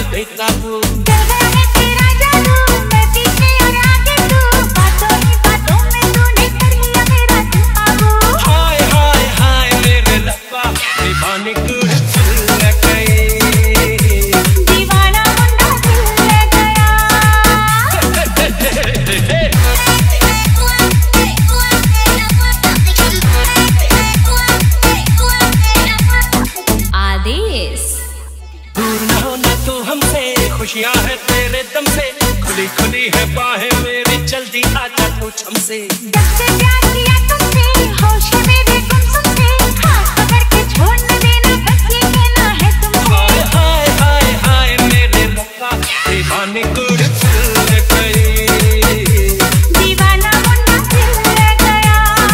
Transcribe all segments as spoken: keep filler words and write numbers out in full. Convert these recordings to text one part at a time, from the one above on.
बेकाबू। खुशियां है तेरे दम से, खुली खुली है बाहें मेरी, जल्दी आजा तू हमसे। जब से प्यार किया तुमसे, होश है मेरे गुमसुम से, हाथ पकड़ के छोड़ न देना, बस ये कहना है तुमसे। हाय हाय हाय हाय मेरे रब्बा, दीवानी कुड़ फिर गई, दीवाना मुन्ना फिर गया।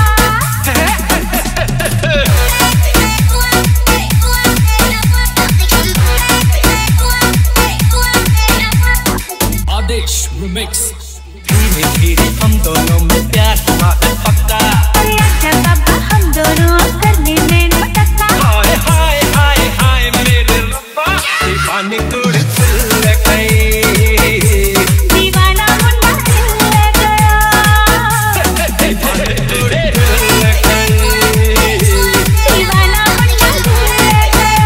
Remix। धीरे धीरे हम दोनों में प्यार हुआ है पक्का, अरे अच्छा बाबा हम दोनों करने में मटक्का। हाय हाय हाय हाय मेरे रब्बा, दीवानी कुड़ फिर गई, दीवाना मुन्ना फिर गया, दीवानी कुड़ फिर गई, दीवाना मुन्ना फिर गया।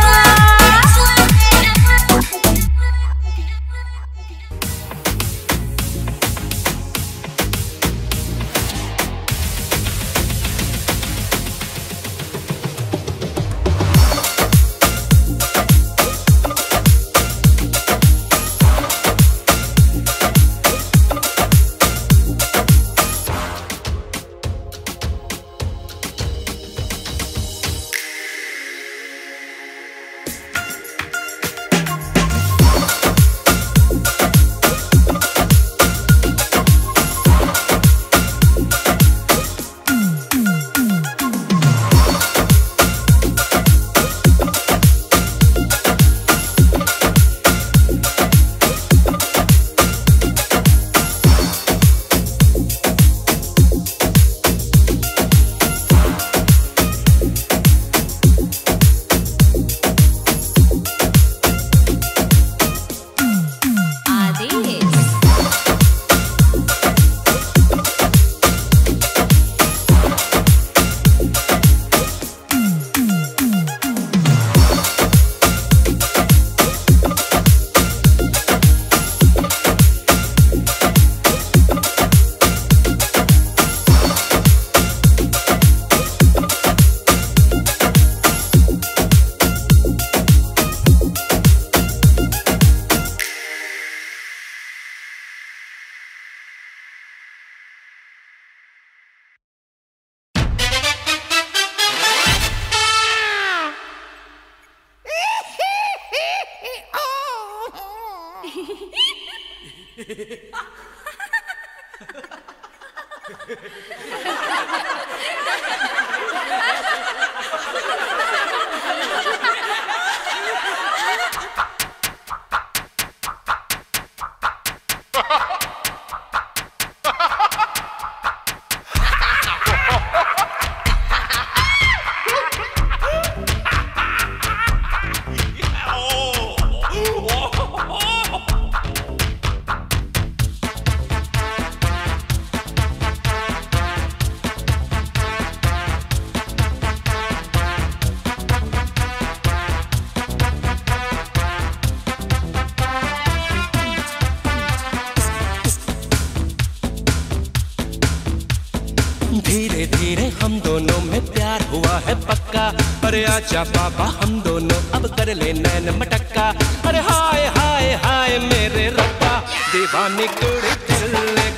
धीरे धीरे हम दोनों में प्यार हुआ है पक्का, अरे आजा बाबा हम दोनों अब कर ले नैन मटक्का। अरे हाय हाय हाय मेरे रब्बा, दीवानी कुड़ी दिल